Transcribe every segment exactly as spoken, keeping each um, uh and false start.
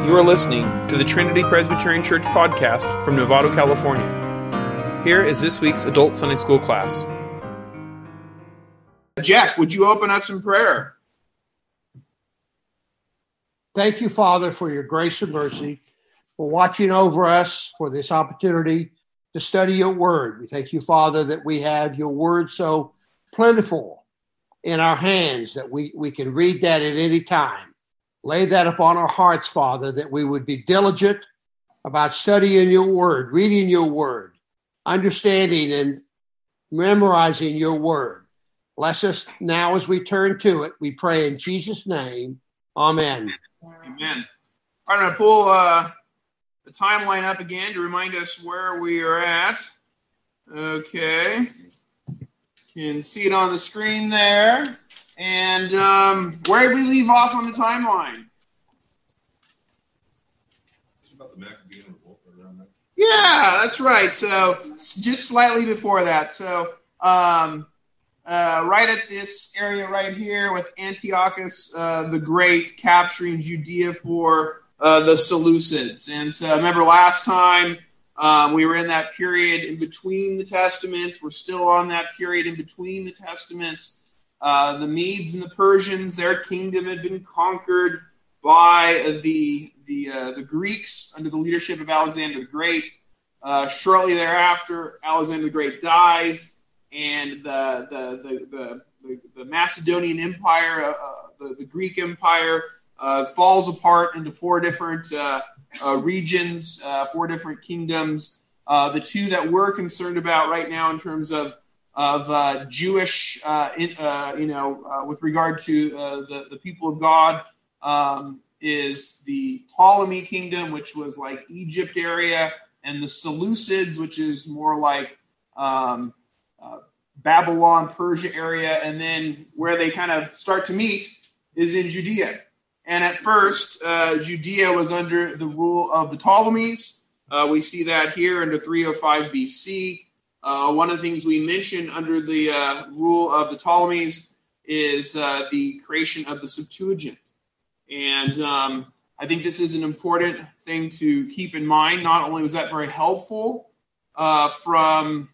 You are listening to the Trinity Presbyterian Church podcast from Novato, California. Here is this week's Adult Sunday School class. Jeff, would you open us in prayer? Thank you, Father, for your grace and mercy, for watching over us, for this opportunity to study your word. We thank you, Father, that we have your word so plentiful in our hands that we, we can read that at any time. Lay that upon our hearts, Father, that we would be diligent about studying your word, reading your word, understanding and memorizing your word. Bless us now as we turn to it. We pray in Jesus' name. Amen. Amen. All right, I'm going to pull uh, the timeline up again to remind us where we are at. Okay. You can see it on the screen there. And um, where did we leave off on the timeline? About the Maccabean revolt around that. Yeah, that's right. So just slightly before that. So um, uh, right at this area right here with Antiochus uh, the Great capturing Judea for uh, the Seleucids. And so remember last time um, we were in that period in between the Testaments. We're still on that period in between the Testaments. Uh, the Medes and the Persians, their kingdom had been conquered by the the uh, the Greeks under the leadership of Alexander the Great. Uh, shortly thereafter, Alexander the Great dies, and the the the the, the, the Macedonian Empire, uh, the, the Greek Empire, uh, falls apart into four different uh, uh, regions, uh, four different kingdoms. Uh, the two that we're concerned about right now in terms of of uh, Jewish, uh, in, uh, you know, uh, with regard to uh, the, the people of God, um, is the Ptolemy kingdom, which was like Egypt area, and the Seleucids, which is more like um, uh, Babylon, Persia area, and then where they kind of start to meet is in Judea. And at first, uh, Judea was under the rule of the Ptolemies. Uh, we see that here under three oh five B C. Uh, one of the things we mentioned under the uh, rule of the Ptolemies is uh, the creation of the Septuagint. And um, I think this is an important thing to keep in mind. Not only was that very helpful uh, from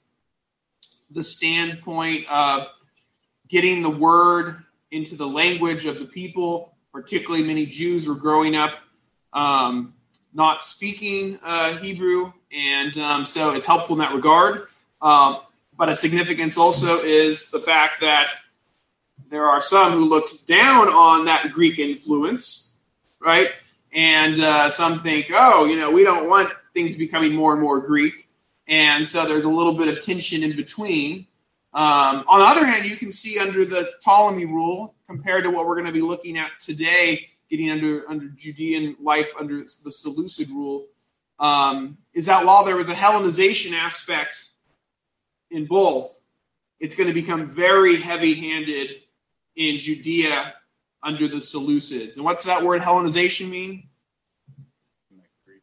the standpoint of getting the word into the language of the people, particularly many Jews were growing up um, not speaking uh, Hebrew, and um, so it's helpful in that regard. Um, but a significance also is the fact that there are some who looked down on that Greek influence, right? And uh, some think, oh, you know, we don't want things becoming more and more Greek. And so there's a little bit of tension in between. Um, on the other hand, you can see under the Ptolemy rule, compared to what we're going to be looking at today, getting under, under Judean life under the Seleucid rule, um, is that while there was a Hellenization aspect in both, it's going to become very heavy-handed in Judea under the Seleucids. And what's that word Hellenization mean? To make Greek.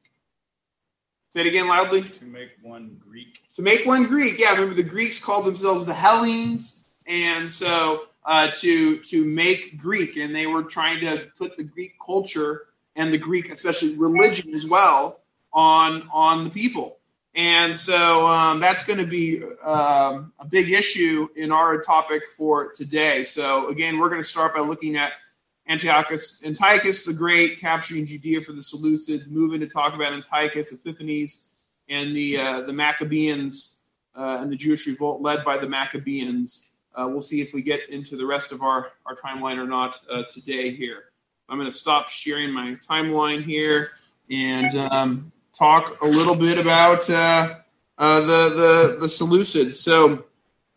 Say it again loudly. To make one Greek. To make one Greek. Yeah, remember the Greeks called themselves the Hellenes, and so uh, to to make Greek, and they were trying to put the Greek culture and the Greek, especially religion as well, on on the people. And so um, that's going to be um, a big issue in our topic for today. So again, we're going to start by looking at Antiochus, Antiochus the Great capturing Judea for the Seleucids, moving to talk about Antiochus Epiphanes and the uh, the Maccabeans uh, and the Jewish revolt led by the Maccabeans. Uh, we'll see if we get into the rest of our, our timeline or not uh, today here. I'm going to stop sharing my timeline here and um, talk a little bit about uh, uh, the, the, the Seleucids. So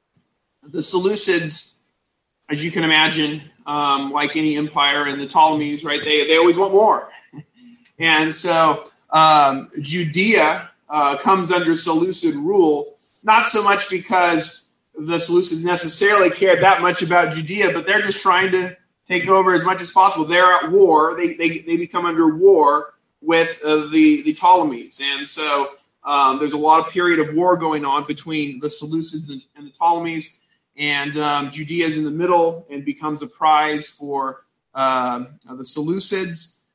the Seleucids, as you can imagine, um, like any empire and the Ptolemies, right, they, they always want more. And so um, Judea uh, comes under Seleucid rule, not so much because the Seleucids necessarily cared that much about Judea, but they're just trying to take over as much as possible. They're at war. They they, they become under war with uh, the, the Ptolemies. And so um, there's a lot of period of war going on between the Seleucids and, and the Ptolemies. And um, Judea is in the middle and becomes a prize for uh, the Seleucids.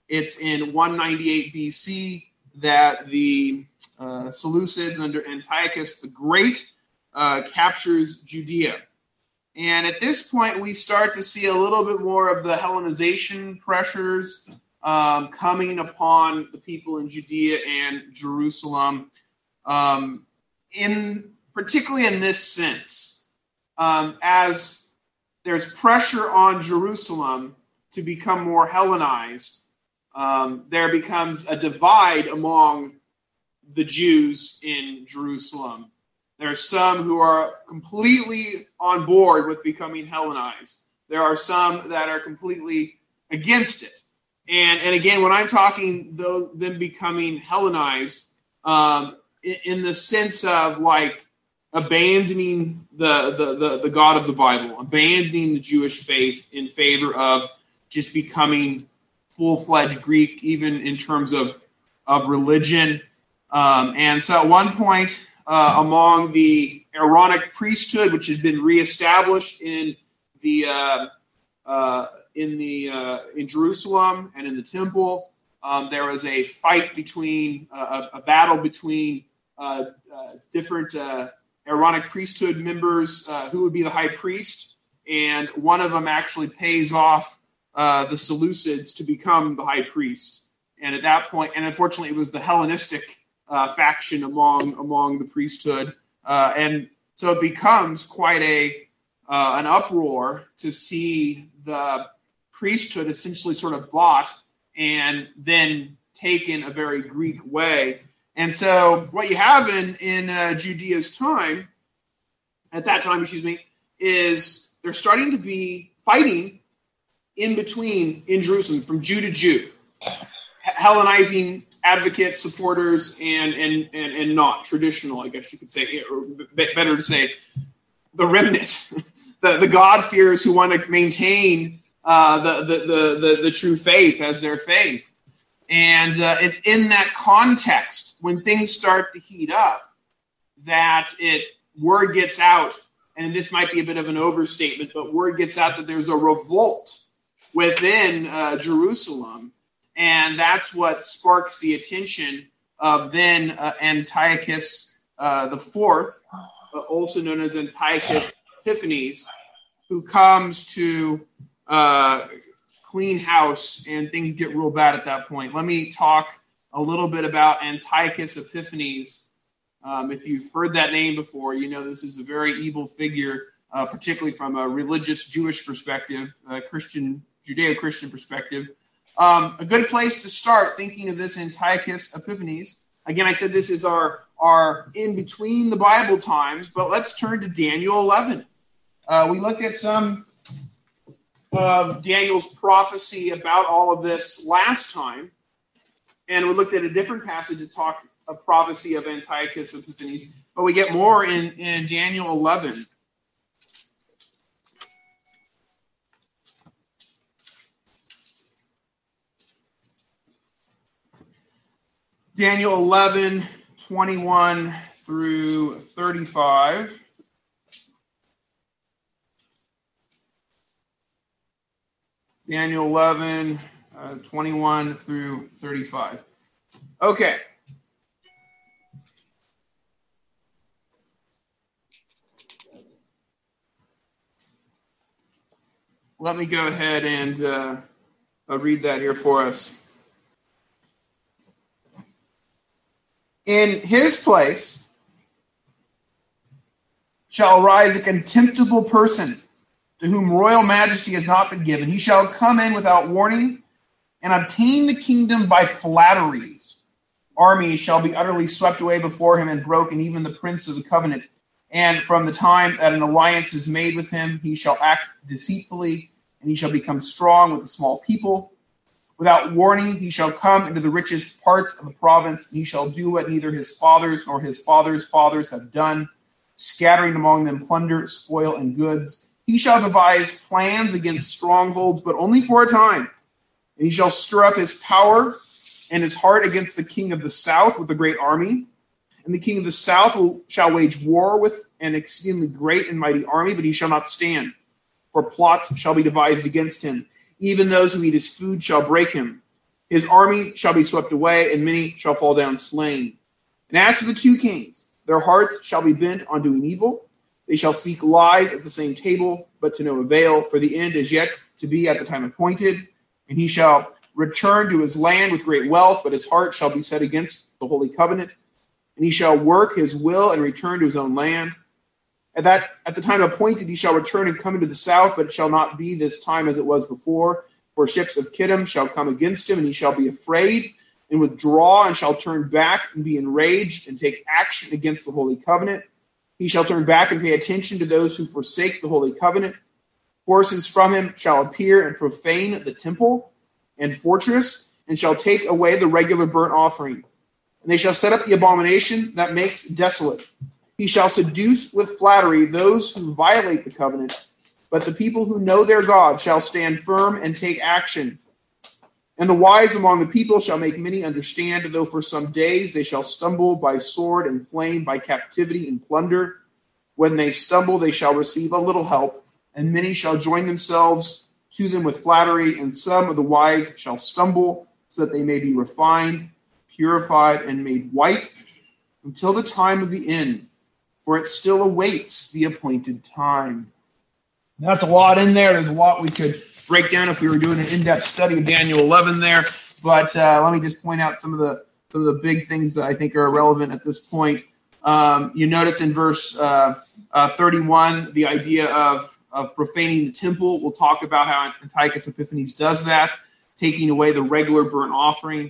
It's in one ninety-eight B C that the uh, Seleucids under Antiochus the Great uh, captures Judea. And at this point, we start to see a little bit more of the Hellenization pressures um, coming upon the people in Judea and Jerusalem, um, in particularly in this sense, um, as there's pressure on Jerusalem to become more Hellenized, um, there becomes a divide among the Jews in Jerusalem. There are some who are completely on board with becoming Hellenized. There are some that are completely against it. And, and again, when I'm talking though, them becoming Hellenized, um, in, in the sense of like abandoning the, the, the, the God of the Bible, abandoning the Jewish faith in favor of just becoming full-fledged Greek, even in terms of, of religion. Um, and so at one point, Uh, among the Aaronic priesthood, which has been reestablished in the uh, uh, in the uh, in Jerusalem and in the temple, um, there was a fight between uh, a, a battle between uh, uh, different uh, Aaronic priesthood members, uh, who would be the high priest, and one of them actually pays off uh, the Seleucids to become the high priest. And at that point, and unfortunately, it was the Hellenistic Uh, faction among among the priesthood, uh, and so it becomes quite a uh, an uproar to see the priesthood essentially sort of bought and then taken a very Greek way. And so what you have in in uh, Judea's time, at that time, excuse me, is they're starting to be fighting in between in Jerusalem from Jew to Jew, Hellenizing advocates, supporters, and and and, and not traditional, I guess you could say, or better to say, the remnant, the, the God-fearers who want to maintain uh, the, the, the, the, the true faith as their faith. And uh, it's in that context, when things start to heat up, that it word gets out, and this might be a bit of an overstatement, but word gets out that there's a revolt within uh, Jerusalem. And that's what sparks the attention of then uh, Antiochus uh, the Fourth, uh, also known as Antiochus Epiphanes, who comes to uh, clean house, and things get real bad at that point. Let me talk a little bit about Antiochus Epiphanes. Um, if you've heard that name before, you know this is a very evil figure, uh, particularly from a religious Jewish perspective, a Christian, Judeo-Christian perspective. Um, a good place to start thinking of this Antiochus Epiphanes. Again, I said this is our, our in between the Bible times, but let's turn to Daniel eleven. Uh, we looked at some of Daniel's prophecy about all of this last time, and we looked at a different passage that talked of prophecy of Antiochus Epiphanes, but we get more in, in Daniel eleven. Daniel eleven, twenty-one through thirty-five. Daniel eleven, uh, twenty-one through thirty-five. Okay. Let me go ahead and uh, I'll read that here for us. In his place shall arise a contemptible person, to whom royal majesty has not been given. He shall come in without warning and obtain the kingdom by flatteries. Armies shall be utterly swept away before him and broken, even the prince of the covenant. And from the time that an alliance is made with him, he shall act deceitfully, and he shall become strong with a small people. Without warning, he shall come into the richest parts of the province, and he shall do what neither his fathers nor his fathers' fathers have done, scattering among them plunder, spoil, and goods. He shall devise plans against strongholds, but only for a time. And he shall stir up his power and his heart against the king of the south with a great army. And the king of the south will, shall wage war with an exceedingly great and mighty army, but he shall not stand. For plots shall be devised against him. Even those who eat his food shall break him. His army shall be swept away, and many shall fall down slain. And as for the two kings, their hearts shall be bent on doing evil. They shall speak lies at the same table, but to no avail, for the end is yet to be at the time appointed. And he shall return to his land with great wealth, but his heart shall be set against the holy covenant. And he shall work his will and return to his own land. At that, at the time appointed, he shall return and come into the south, but it shall not be this time as it was before. For ships of Kittim shall come against him, and he shall be afraid and withdraw, and shall turn back and be enraged and take action against the holy covenant. He shall turn back and pay attention to those who forsake the holy covenant. Forces from him shall appear and profane the temple and fortress, and shall take away the regular burnt offering. And they shall set up the abomination that makes desolate. He shall seduce with flattery those who violate the covenant, but the people who know their God shall stand firm and take action. And the wise among the people shall make many understand, though for some days they shall stumble by sword and flame, by captivity and plunder. When they stumble, they shall receive a little help, and many shall join themselves to them with flattery, and some of the wise shall stumble, so that they may be refined, purified, and made white, until the time of the end, for it still awaits the appointed time. That's a lot in there. There's a lot we could break down if we were doing an in-depth study of Daniel eleven there. But uh, let me just point out some of the some of the big things that I think are relevant at this point. Um, you notice in verse uh, uh, thirty-one the idea of, of profaning the temple. We'll talk about how Antiochus Epiphanes does that, taking away the regular burnt offering.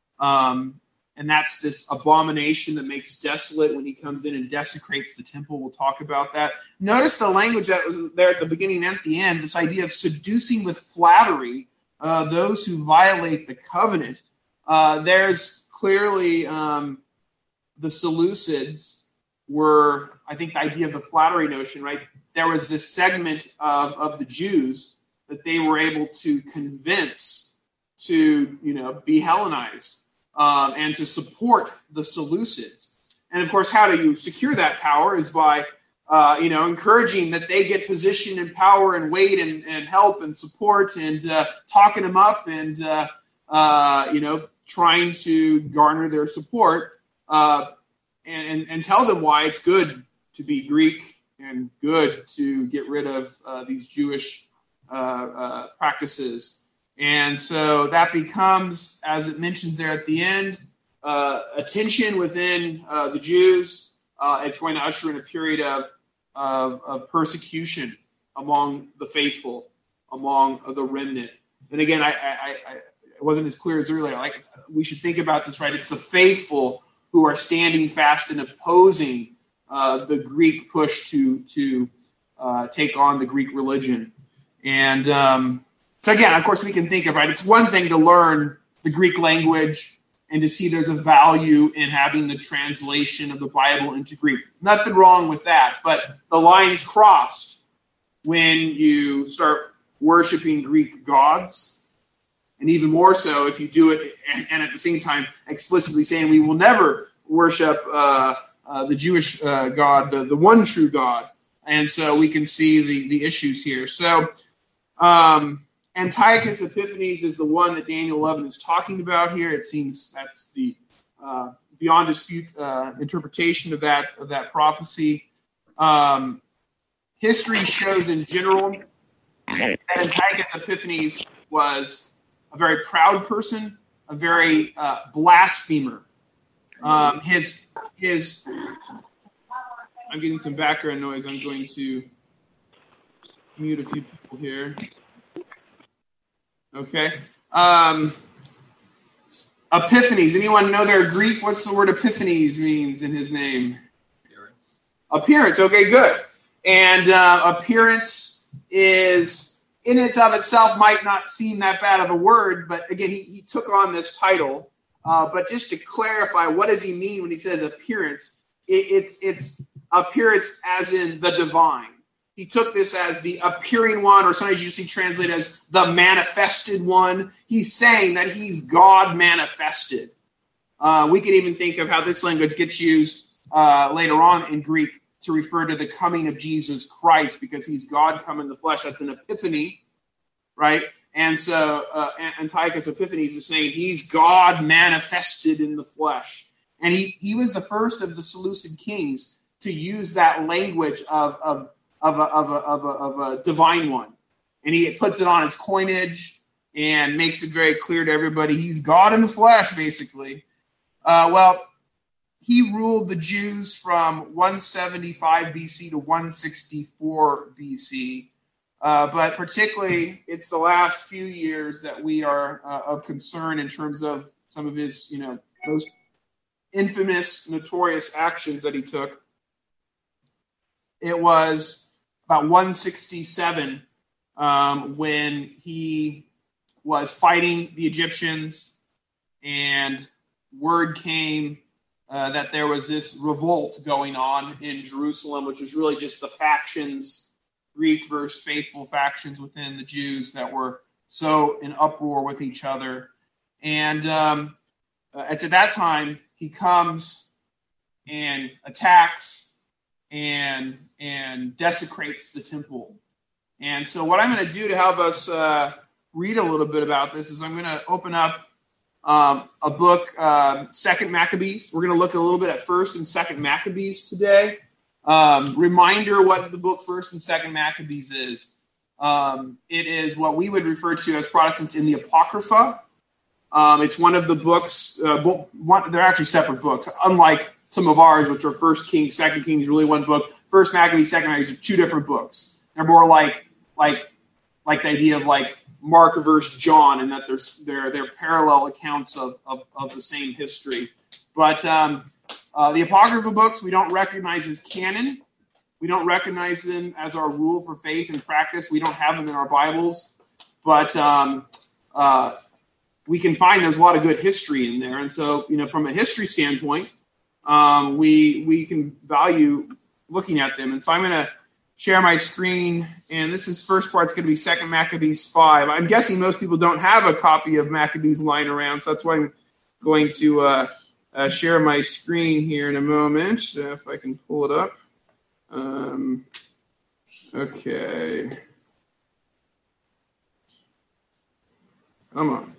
Um, and that's this abomination that makes desolate when he comes in and desecrates the temple. We'll talk about that. Notice the language that was there at the beginning and at the end, this idea of seducing with flattery uh, those who violate the covenant. Uh, there's clearly um, the Seleucids were, I think, the idea of the flattery notion, right? There was this segment of, of the Jews that they were able to convince to, you know, be Hellenized. Um, and to support the Seleucids. And of course, how do you secure that power is by, uh, you know, encouraging that they get position and power and weight and, and help and support and uh, talking them up and, uh, uh, you know, trying to garner their support uh, and, and, and tell them why it's good to be Greek and good to get rid of uh, these Jewish uh, uh, practices. And so that becomes, as it mentions there at the end, uh, a tension within uh, the Jews. Uh, it's going to usher in a period of, of, of persecution among the faithful, among the remnant. And again, I, I, I it wasn't as clear as earlier. Like, we should think about this, right? It's the faithful who are standing fast and opposing uh, the Greek push to to uh, take on the Greek religion. And um, so again, of course, we can think of, right, it's one thing to learn the Greek language and to see there's a value in having the translation of the Bible into Greek. Nothing wrong with that, but the line's crossed when you start worshiping Greek gods, and even more so if you do it and, and at the same time explicitly saying we will never worship uh, uh, the Jewish uh, God, the, the one true God. And so we can see the, the issues here. So, um, Antiochus Epiphanes is the one that Daniel eleven is talking about here. It seems that's the uh, beyond dispute uh, interpretation of that of that prophecy. Um, history shows in general that Antiochus Epiphanes was a very proud person, a very uh, blasphemer. Um, his his I'm getting some background noise. I'm going to mute a few people here. Okay. Um, Epiphanes. Anyone know their Greek? What's the word Epiphanes means in his name? Appearance. Appearance. Okay, good. And uh, appearance is, in and of itself, might not seem that bad of a word, but again, he, he took on this title. Uh, but just to clarify, what does he mean when he says appearance? It, it's it's appearance as in the divine. He took this as the appearing one, or sometimes you see translated as the manifested one. He's saying that he's God manifested. Uh, we can even think of how this language gets used uh, later on in Greek to refer to the coming of Jesus Christ, because he's God come in the flesh. That's an epiphany, right? And so uh, Antiochus Epiphanes is saying he's God manifested in the flesh. And he, he was the first of the Seleucid kings to use that language of, of, of, a, of, a, of, a, of a divine one. And he puts it on his coinage and makes it very clear to everybody he's God in the flesh, basically. Uh, well, he ruled the Jews from one seventy-five B C to one sixty-four B C. Uh, but particularly, it's the last few years that we are uh, of concern in terms of some of his, you know, most infamous, notorious actions that he took. It was about one sixty-seven um, when he was fighting the Egyptians, and word came uh, that there was this revolt going on in Jerusalem, which was really just the factions, Greek versus faithful factions within the Jews that were so in uproar with each other. And um, uh, at that time, he comes and attacks and and desecrates the temple. And so what I'm going to do to help us uh, read a little bit about this is I'm going to open up um, a book, uh, Second Maccabees. We're going to look a little bit at First and Second Maccabees today. Um, reminder what the book First and Second Maccabees is. Um, it is what we would refer to as Protestants in the Apocrypha. Um, it's one of the books, uh, one, they're actually separate books, unlike some of ours, which are First Kings, Second Kings, really one book. First Maccabees, Second Maccabees are two different books. They're more like like like the idea of like Mark versus John, and that there's they're they're parallel accounts of of, of the same history. But um, uh, the Apocrypha books we don't recognize as canon. We don't recognize them as our rule for faith and practice. We don't have them in our Bibles, but um, uh, we can find there's a lot of good history in there. And so, you know, from a history standpoint, um, we we can value looking at them. And so I'm going to share my screen, and this is first part's going to be Second Maccabees five. I'm guessing most people don't have a copy of Maccabees lying around, so that's why I'm going to uh, uh, share my screen here in a moment, so if I can pull it up. Um, okay. Come on.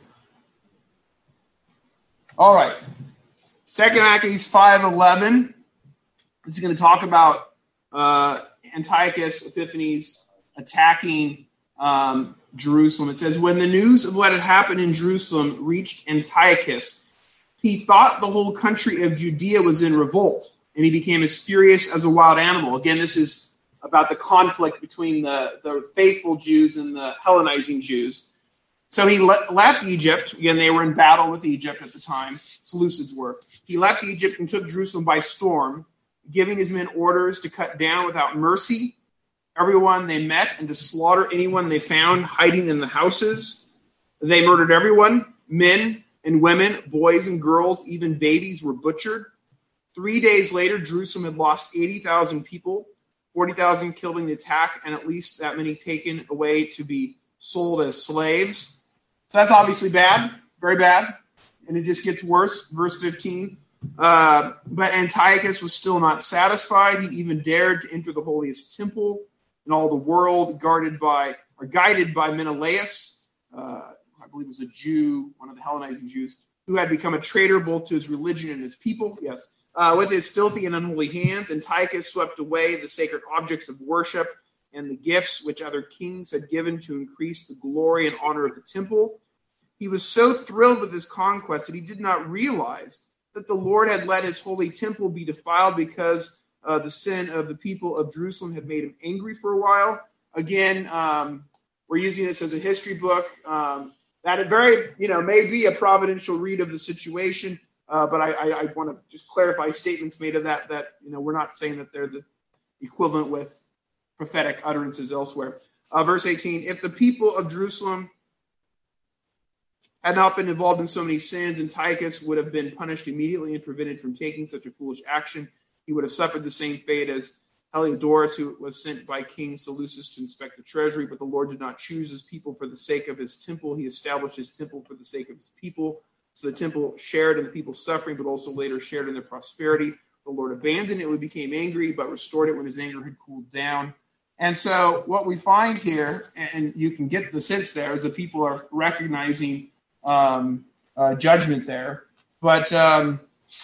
All right. Second Maccabees five eleven. This is going to talk about uh, Antiochus Epiphanes attacking um, Jerusalem. It says, when the news of what had happened in Jerusalem reached Antiochus, he thought the whole country of Judea was in revolt, and he became as furious as a wild animal. Again, this is about the conflict between the, the faithful Jews and the Hellenizing Jews. So he le- left Egypt. Again, they were in battle with Egypt at the time. Seleucids were. He left Egypt and took Jerusalem by storm, giving his men orders to cut down without mercy everyone they met and to slaughter anyone they found hiding in the houses. They murdered everyone. Men and women, boys and girls, even babies were butchered. Three days later, Jerusalem had lost eighty thousand people, forty thousand killed in the attack, and at least that many taken away to be sold as slaves. So that's obviously bad, very bad. And it just gets worse. Verse fifteen. Uh, but Antiochus was still not satisfied. He even dared to enter the holiest temple in all the world, guarded by or guided by Menelaus, uh, I believe was a Jew, one of the Hellenizing Jews, who had become a traitor both to his religion and his people. Yes, uh, with his filthy and unholy hands, Antiochus swept away the sacred objects of worship and the gifts which other kings had given to increase the glory and honor of the temple. He was so thrilled with his conquest that he did not realize that the Lord had let his holy temple be defiled because uh, the sin of the people of Jerusalem had made him angry for a while. Again, um, we're using this as a history book. Um, that it very, you know, may be a providential read of the situation, uh, but I, I, I want to just clarify statements made of that, that, you know, we're not saying that they're the equivalent with prophetic utterances elsewhere. Uh, verse eighteen, if the people of Jerusalem had not been involved in so many sins, Antiochus would have been punished immediately and prevented from taking such a foolish action. He would have suffered the same fate as Heliodorus, who was sent by King Seleucus to inspect the treasury, but the Lord did not choose his people for the sake of his temple. He established his temple for the sake of his people. So the temple shared in the people's suffering, but also later shared in their prosperity. The Lord abandoned it when he became angry, but restored it when his anger had cooled down. And so what we find here, and you can get the sense there, is that people are recognizing um, uh, judgment there. But um,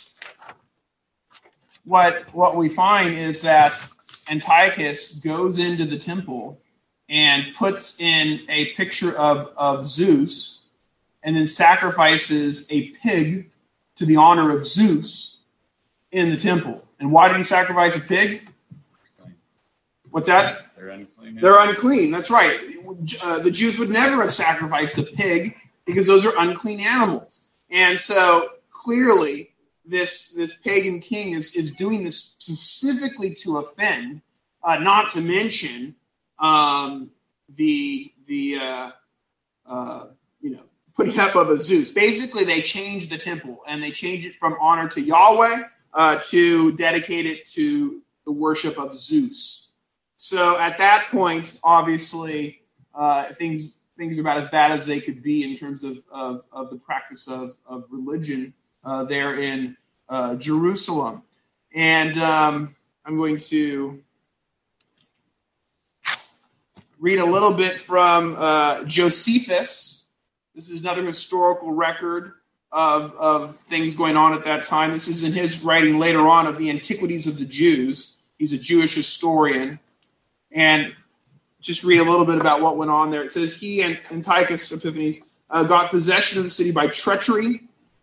what what we find is that Antiochus goes into the temple and puts in a picture of, of Zeus, and then sacrifices a pig to the honor of Zeus in the temple. And why did he sacrifice a pig? What's that? They're unclean. They're unclean. That's right. Uh, the Jews would never have sacrificed a pig because those are unclean animals. And so clearly this this pagan king is, is doing this specifically to offend, uh, not to mention um, the the uh, uh, you know putting up of a Zeus. Basically, they changed the temple and they changed it from honor to Yahweh uh, to dedicate it to the worship of Zeus. So at that point, obviously, uh, things things are about as bad as they could be in terms of of, of the practice of of religion uh, there in uh, Jerusalem. And um, I'm going to read a little bit from uh, Josephus. This is another historical record of of things going on at that time. This is in his writing later on of the Antiquities of the Jews. He's a Jewish historian. And just read a little bit about what went on there. It says, he and Antiochus Epiphanes uh, got possession of the city by treachery,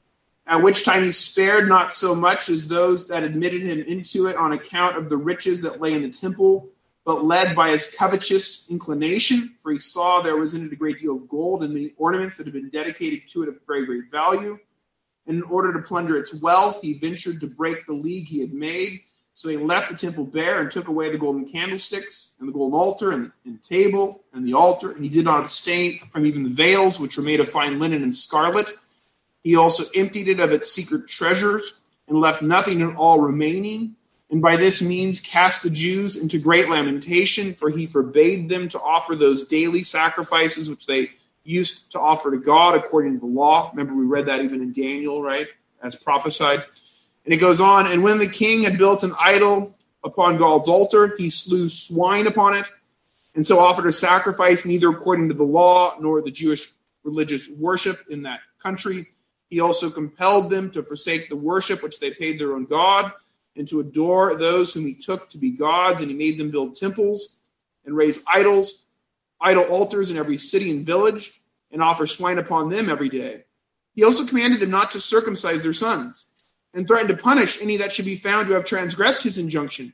at which time he spared not so much as those that admitted him into it on account of the riches that lay in the temple, but led by his covetous inclination, for he saw there was in it a great deal of gold and many ornaments that had been dedicated to it of very great value. And in order to plunder its wealth, he ventured to break the league he had made. So he left the temple bare and took away the golden candlesticks and the golden altar and, and table and the altar. And he did not abstain from even the veils, which were made of fine linen and scarlet. He also emptied it of its secret treasures and left nothing at all remaining. And by this means cast the Jews into great lamentation, for he forbade them to offer those daily sacrifices which they used to offer to God according to the law. Remember, we read that even in Daniel, right, as prophesied. And it goes on, and when the king had built an idol upon God's altar, he slew swine upon it, and so offered a sacrifice neither according to the law nor the Jewish religious worship in that country. He also compelled them to forsake the worship which they paid their own God, and to adore those whom he took to be gods, and he made them build temples and raise idols, idol altars in every city and village, and offer swine upon them every day. He also commanded them not to circumcise their sons, and threatened to punish any that should be found to have transgressed his injunction.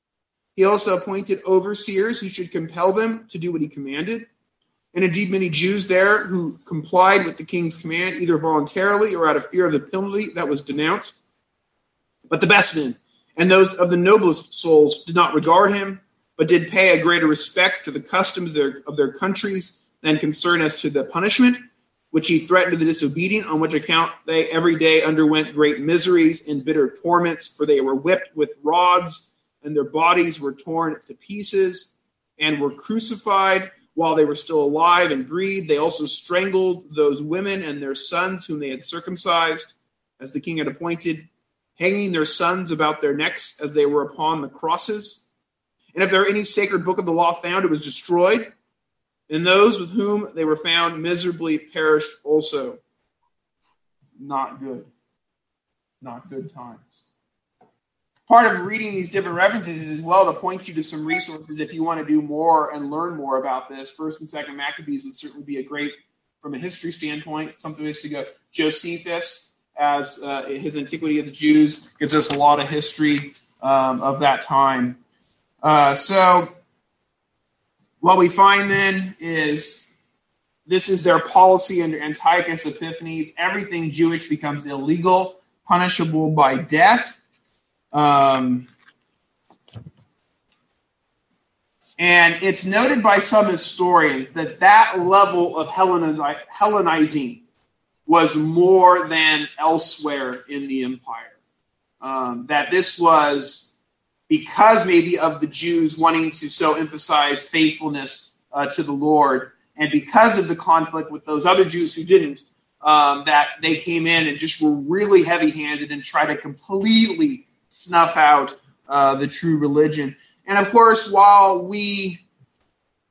He also appointed overseers who should compel them to do what he commanded. And indeed, many Jews there who complied with the king's command, either voluntarily or out of fear of the penalty that was denounced. But the best men and those of the noblest souls did not regard him, but did pay a greater respect to the customs of their, of their countries than concern as to the punishment, which he threatened to the disobedient, on which account they every day underwent great miseries and bitter torments, for they were whipped with rods, and their bodies were torn to pieces, and were crucified while they were still alive and breathed. They also strangled those women and their sons whom they had circumcised, as the king had appointed, hanging their sons about their necks as they were upon the crosses. And if there were any sacred book of the law found, it was destroyed. And those with whom they were found miserably perished also. Not good. Not good times. Part of reading these different references is as well to point you to some resources if you want to do more and learn more about this. First and Second Maccabees would certainly be a great, from a history standpoint, something is to go. Josephus, as uh, his Antiquity of the Jews, gives us a lot of history um, of that time. Uh, so... What we find then is this is their policy under Antiochus Epiphanes. Everything Jewish becomes illegal, punishable by death. Um, and it's noted by some historians that that level of Hellenizing was more than elsewhere in the empire. Um, that this was... because maybe of the Jews wanting to so emphasize faithfulness uh, to the Lord, and because of the conflict with those other Jews who didn't, um, that they came in and just were really heavy-handed and tried to completely snuff out uh, the true religion. And of course, while we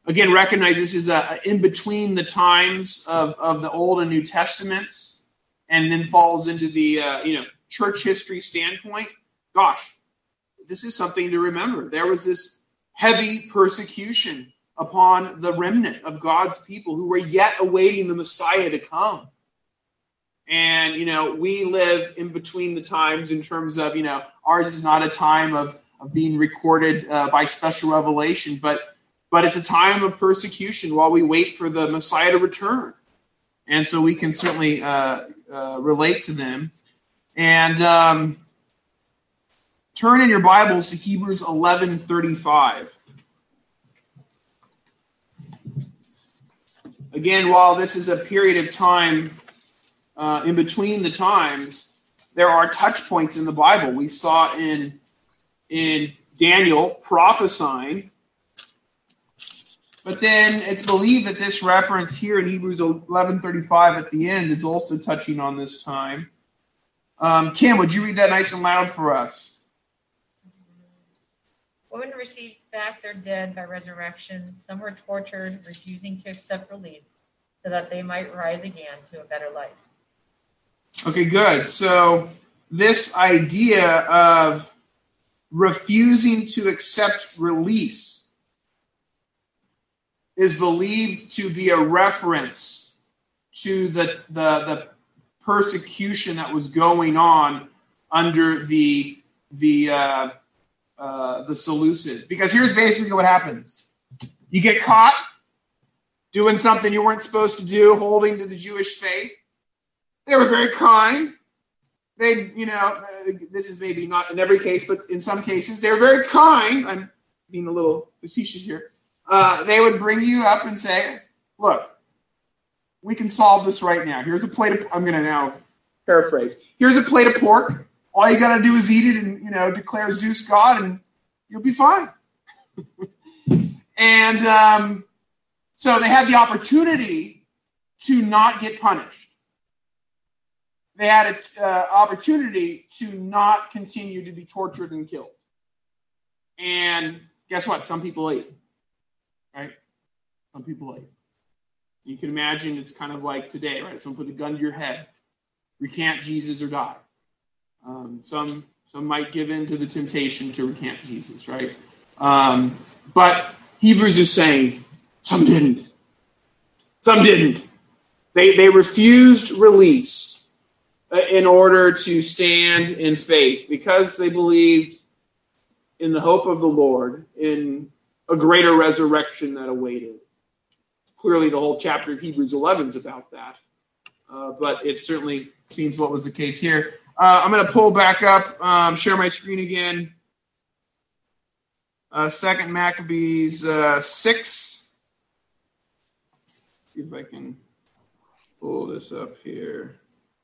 again, recognize this is a, a in between the times of, of the Old and New Testaments, and then falls into the uh, you know church history standpoint. Gosh, this is something to remember. There was this heavy persecution upon the remnant of God's people who were yet awaiting the Messiah to come. And, you know, we live in between the times in terms of, you know, ours is not a time of, of being recorded uh, by special revelation, but but it's a time of persecution while we wait for the Messiah to return. And so we can certainly uh, uh, relate to them. And um, turn in your Bibles to Hebrews eleven thirty-five. Again, while this is a period of time Uh, in between the times, there are touch points in the Bible. We saw in in Daniel prophesying, but then it's believed that this reference here in Hebrews eleven thirty-five at the end is also touching on this time. Um, Kim, would you read that nice and loud for us? Women received back their dead by resurrection. Some were tortured, refusing to accept release, so that they might rise again to a better life. Okay, good. So this idea of refusing to accept release is believed to be a reference to the, the, the persecution that was going on under the the uh, uh, the Seleucids. Because here's basically what happens: you get caught doing something you weren't supposed to do, holding to the Jewish faith. They were very kind. They, you know, this is maybe not in every case, but in some cases, they're very kind. I'm being a little facetious here. Uh, they would bring you up and say, look, we can solve this right now. Here's a plate of, I'm going to now paraphrase. Here's a plate of pork. All you got to do is eat it and, you know, declare Zeus God, and you'll be fine. and um, so they had the opportunity to not get punished. They had an uh, opportunity to not continue to be tortured and killed. And guess what? Some people ate. Right? Some people ate. You can imagine it's kind of like today, right? Someone put a gun to your head. Recant Jesus or die. Um, some some might give in to the temptation to recant Jesus, right? Um, but Hebrews is saying some didn't. Some didn't. They, they refused release in order to stand in faith, because they believed in the hope of the Lord, in a greater resurrection that awaited. Clearly, the whole chapter of Hebrews eleven is about that, uh, but it certainly seems what was the case here. Uh, I'm going to pull back up, um, share my screen again. Uh, Second Maccabees uh, six. See if I can pull this up here.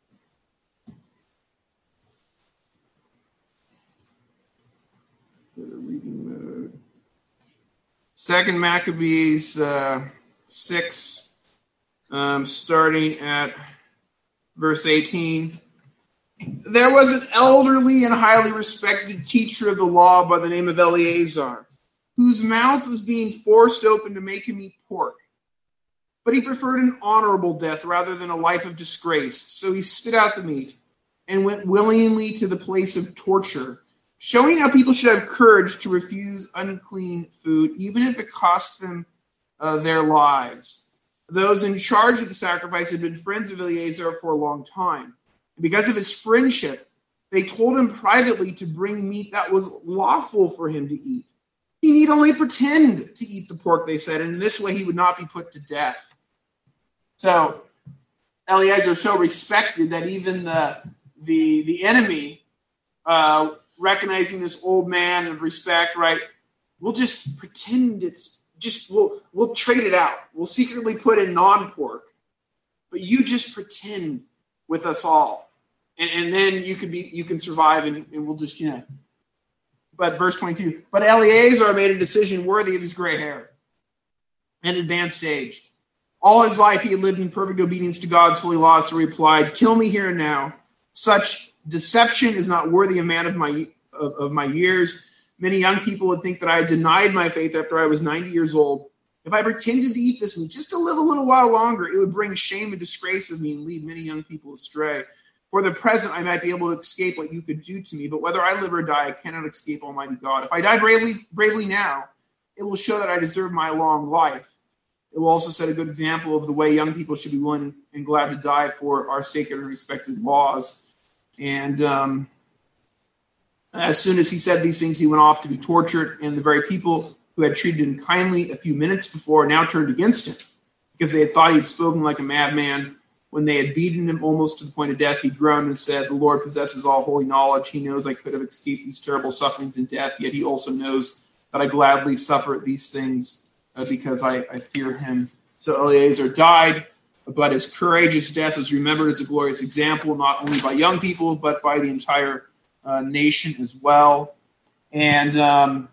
Reading mode. Second Maccabees uh, six, um, starting at verse eighteen. There was an elderly and highly respected teacher of the law by the name of Eleazar, whose mouth was being forced open to make him eat pork. But he preferred an honorable death rather than a life of disgrace. So he spit out the meat and went willingly to the place of torture, showing how people should have courage to refuse unclean food, even if it costs them uh, their lives. Those in charge of the sacrifice had been friends of Eleazar for a long time. And because of his friendship, they told him privately to bring meat that was lawful for him to eat. He need only pretend to eat the pork, they said, and in this way he would not be put to death. So Eleazar so respected that even the the, the enemy, uh, recognizing this old man of respect, right? We'll just pretend it's just, we'll, we'll trade it out. We'll secretly put in non-pork, but you just pretend with us all. And, and then you can be, you can survive and, and we'll just, you know. But verse twenty-two, but Eleazar made a decision worthy of his gray hair and advanced age. All his life he had lived in perfect obedience to God's holy laws, so he replied, kill me here and now. Such deception is not worthy a man of my of, of my years. Many young people would think that I had denied my faith after I was ninety years old. If I pretended to eat this meat just a little, little while longer, it would bring shame and disgrace of me and lead many young people astray. For the present, I might be able to escape what you could do to me, but whether I live or die, I cannot escape Almighty God. If I die bravely, bravely now, it will show that I deserve my long life. It will also set a good example of the way young people should be willing and glad to die for our sacred and respected laws. And um, as soon as he said these things, he went off to be tortured, and the very people who had treated him kindly a few minutes before now turned against him, because they had thought he had spoken like a madman. When they had beaten him almost to the point of death, he groaned and said, "The Lord possesses all holy knowledge. He knows I could have escaped these terrible sufferings and death, yet he also knows that I gladly suffer these things uh, because I, I fear him." So Eleazar died, but his courageous death was remembered as a glorious example, not only by young people, but by the entire uh, nation as well. And um,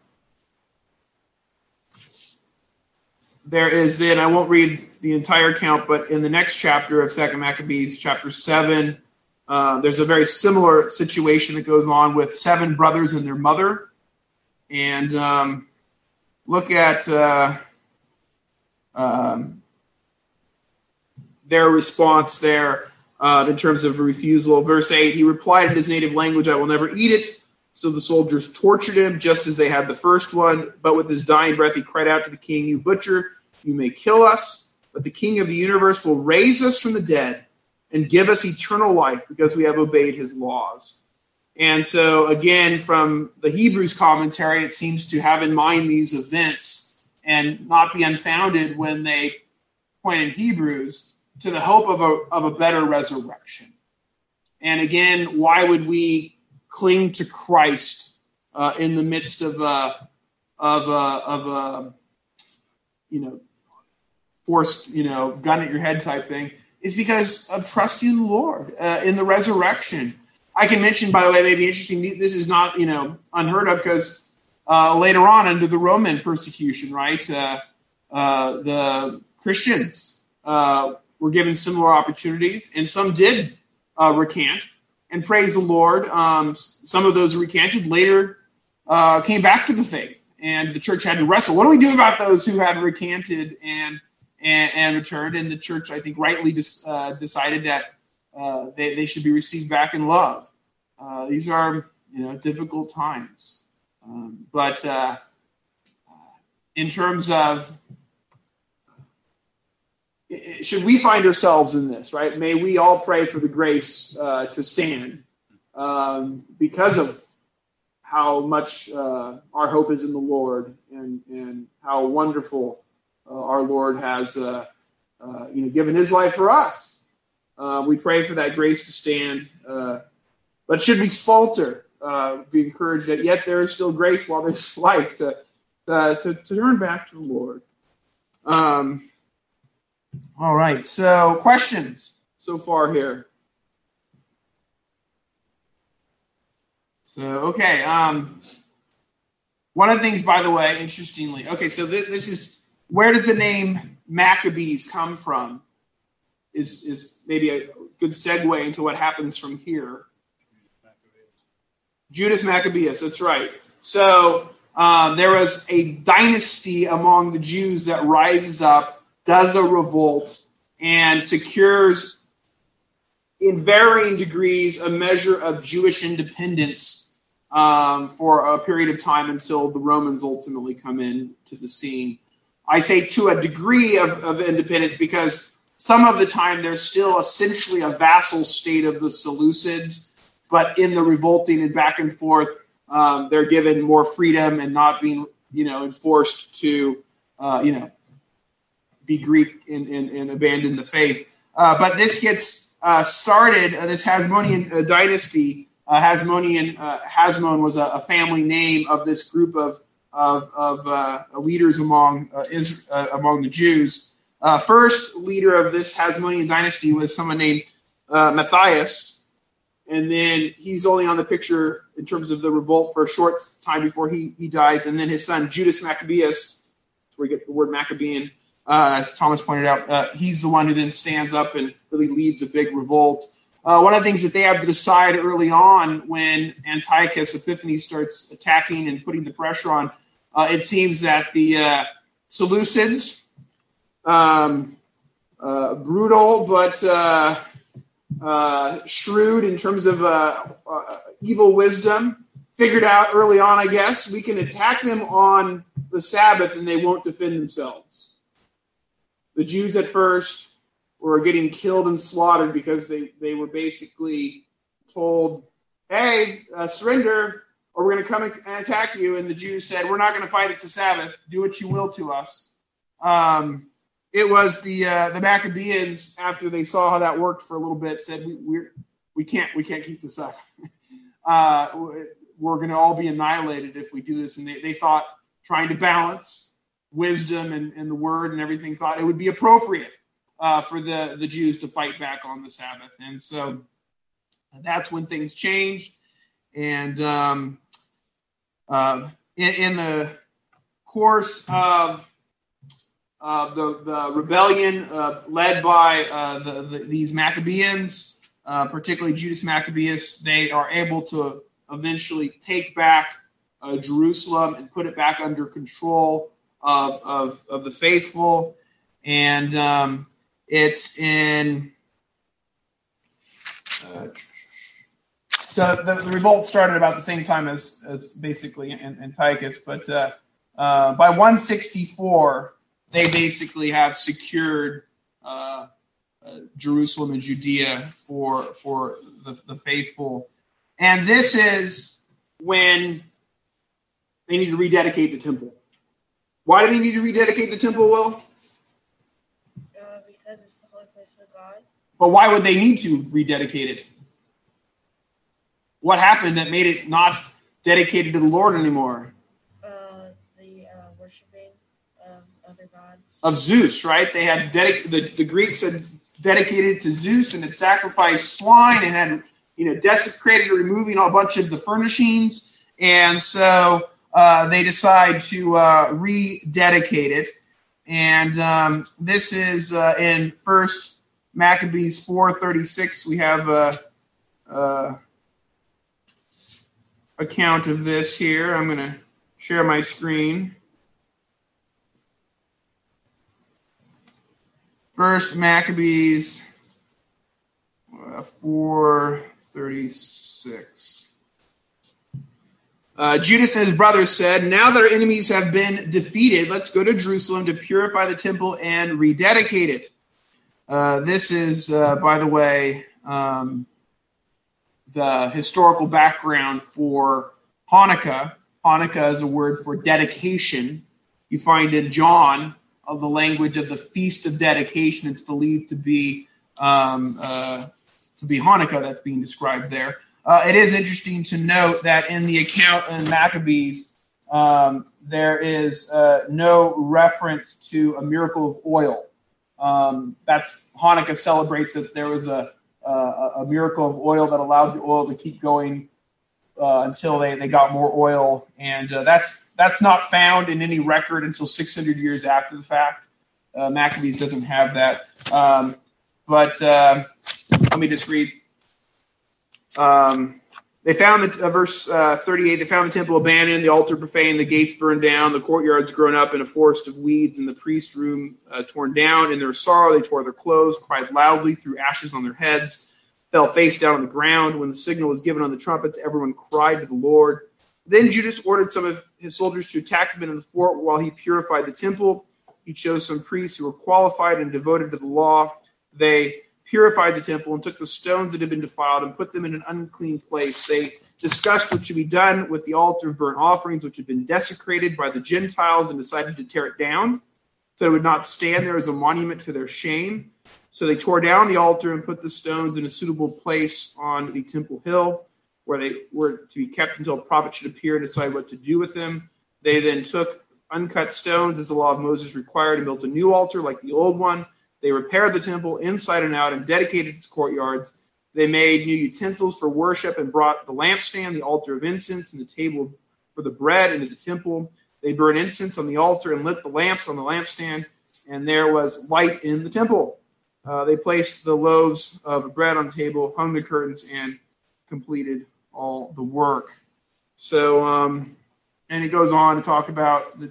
there is then, I won't read the entire account, but in the next chapter of Second Maccabees, chapter seven, uh, there's a very similar situation that goes on with seven brothers and their mother. And um, look at uh, um, their response there uh, in terms of refusal. Verse eight, he replied in his native language, "I will never eat it." So the soldiers tortured him just as they had the first one. But with his dying breath, he cried out to the king, "You butcher, you may kill us, but the King of the universe will raise us from the dead and give us eternal life because we have obeyed his laws." And so, again, from the Hebrews commentary, it seems to have in mind these events and not be unfounded when they point in Hebrews to the hope of a, of a better resurrection. And again, why would we cling to Christ uh, in the midst of a, of a, of a, you know, forced, you know, gun at your head type thing, is because of trusting in the Lord, uh, in the resurrection. I can mention, by the way, maybe interesting, this is not, you know, unheard of, because uh, later on under the Roman persecution, right, uh, uh, the Christians uh, were given similar opportunities, and some did uh, recant, and praise the Lord. Um, some of those who recanted later uh, came back to the faith, and the church had to wrestle. What do we do about those who had recanted and And, and returned, and the church, I think, rightly dis, uh, decided that uh, they, they should be received back in love. Uh, these are, you know, difficult times. Um, but uh, in terms of, should we find ourselves in this, right? May we all pray for the grace uh, to stand um, because of how much uh, our hope is in the Lord, and, and how wonderful Uh, our Lord has, uh, uh, you know, given his life for us. Uh, we pray for that grace to stand. Uh, but should we falter, uh, be encouraged that yet there is still grace while there's life to, uh, to, to turn back to the Lord. Um, all right. So questions so far here. So, okay. Um, one of the things, by the way, interestingly, okay, so th- this is, where does the name Maccabees come from? Is is maybe a good segue into what happens from here. Judas Maccabeus, that's right. So um, there was a dynasty among the Jews that rises up, does a revolt, and secures, in varying degrees, a measure of Jewish independence um, for a period of time until the Romans ultimately come in to the scene. I say to a degree of, of independence because some of the time they're still essentially a vassal state of the Seleucids, but in the revolting and back and forth, um, they're given more freedom and not being, you know, enforced to, uh, you know, be Greek and, and, and abandon the faith. Uh, but this gets uh, started, uh, this Hasmonean uh, dynasty, uh, Hasmonean, uh, Hasmon was a, a family name of this group of of, of uh, leaders among uh, Israel, uh, among the Jews. Uh, first leader of this Hasmonean dynasty was someone named uh, Matthias, and then he's only on the picture in terms of the revolt for a short time before he, he dies, and then his son Judas Maccabeus, that's where we get the word Maccabean, uh, as Thomas pointed out, uh, he's the one who then stands up and really leads a big revolt. Uh, one of the things that they have to decide early on when Antiochus Epiphanes starts attacking and putting the pressure on, uh, it seems that the uh, Seleucids, um, uh, brutal but uh, uh, shrewd in terms of uh, uh, evil wisdom, figured out early on, I guess, we can attack them on the Sabbath and they won't defend themselves. The Jews at first were getting killed and slaughtered because they, they were basically told, hey, uh, surrender, or we're going to come and attack you. And the Jews said, we're not going to fight. It's the Sabbath. Do what you will to us. Um, it was the uh, the Maccabees, after they saw how that worked for a little bit, said, we we're, we can't we can't keep this up. uh, we're going to all be annihilated if we do this. And they, they thought, trying to balance wisdom and, and the word and everything, thought it would be appropriate uh, for the, the Jews to fight back on the Sabbath. And so that's when things changed. And um, uh, in, in the course of uh, the, the rebellion uh, led by uh, the, the, these Maccabees, uh, particularly Judas Maccabeus, they are able to eventually take back uh, Jerusalem and put it back under control of, of, of the faithful. And um, it's in... Uh, So the, the revolt started about the same time as, as basically Antiochus, but uh, uh, by one sixty-four, they basically have secured uh, uh, Jerusalem and Judea for for the, the faithful. And this is when they need to rededicate the temple. Why do they need to rededicate the temple, Will? Uh, because it's the holy place of God. But why would they need to rededicate it? What happened that made it not dedicated to the Lord anymore? Uh, the uh, worshiping of other gods. Of Zeus, right? They had dedic- the, the Greeks had dedicated to Zeus and had sacrificed swine and had, you know, desecrated or removing a bunch of the furnishings. And so uh, they decide to uh, rededicate it. And um, this is uh, in First Maccabees four thirty-six. We have a... Uh, uh, account of this here. I'm going to share my screen. First Maccabees uh, four thirty-six. Uh, Judas and his brothers said, now that our enemies have been defeated, let's go to Jerusalem to purify the temple and rededicate it. Uh, this is, uh, by the way, um, the historical background for Hanukkah. Hanukkah is a word for dedication. You find in John of the language of the Feast of Dedication. It's believed to be um, uh, to be Hanukkah that's being described there. Uh, it is interesting to note that in the account in Maccabees, um, there is uh, no reference to a miracle of oil. Um, that's Hanukkah celebrates that there was a Uh, a miracle of oil that allowed the oil to keep going uh, until they, they got more oil. And uh, that's that's not found in any record until six hundred years after the fact. Uh, Maccabees doesn't have that. Um, but uh, let me just read. Um, they found the uh, verse uh, thirty-eight. They found the temple abandoned, the altar profaned, the gates burned down, the courtyards grown up in a forest of weeds, and the priest room uh, torn down. In their sorrow, they tore their clothes, cried loudly, threw ashes on their heads, fell face down on the ground. When the signal was given on the trumpets, everyone cried to the Lord. Then Judas ordered some of his soldiers to attack them in the fort while he purified the temple. He chose some priests who were qualified and devoted to the law. They purified the temple and took the stones that had been defiled and put them in an unclean place. They discussed what should be done with the altar of burnt offerings, which had been desecrated by the Gentiles, and decided to tear it down so it would not stand there as a monument to their shame. So they tore down the altar and put the stones in a suitable place on the temple hill, where they were to be kept until a prophet should appear and decide what to do with them. They then took uncut stones, as the law of Moses required, and built a new altar like the old one. They repaired the temple inside and out and dedicated its courtyards. They made new utensils for worship and brought the lampstand, the altar of incense, and the table for the bread into the temple. They burned incense on the altar and lit the lamps on the lampstand, and there was light in the temple. Uh, they placed the loaves of bread on the table, hung the curtains, and completed all the work. So, um, and it goes on to talk about the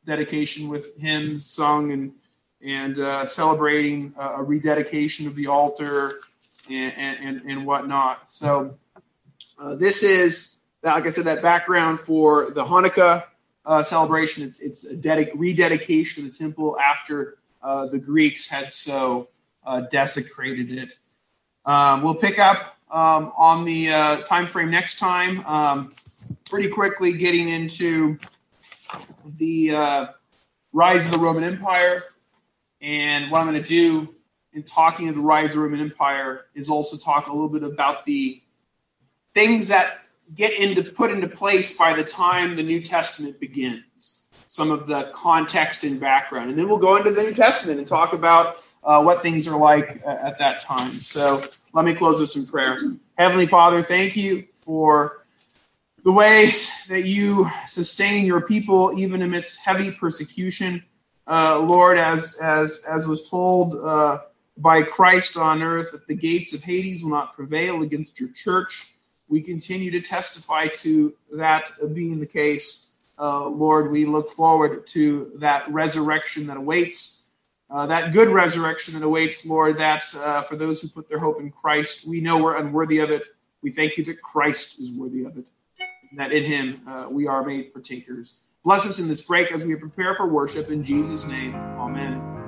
dedication with hymns sung and and uh, celebrating uh, a rededication of the altar and and, and whatnot. So uh, this is, like I said, that background for the Hanukkah uh, celebration. It's it's a dedic- rededication of the temple after uh, the Greeks had so uh, desecrated it. Um, we'll pick up um, on the uh, time frame next time. Um, pretty quickly getting into the uh, rise of the Roman Empire. And what I'm going to do in talking of the rise of the Roman Empire is also talk a little bit about the things that get into put into place by the time the New Testament begins. Some of the context and background. And then we'll go into the New Testament and talk about uh, what things are like uh, at that time. So let me close with some prayer. Heavenly Father, thank you for the ways that you sustain your people even amidst heavy persecution. Uh, Lord, as as as was told uh, by Christ on earth, that the gates of Hades will not prevail against your church. We continue to testify to that being the case. Uh, Lord, we look forward to that resurrection that awaits, uh, that good resurrection that awaits, Lord, that uh, for those who put their hope in Christ, we know we're unworthy of it. We thank you that Christ is worthy of it, and that in him uh, we are made partakers. Bless us in this break as we prepare for worship. In Jesus' name, amen.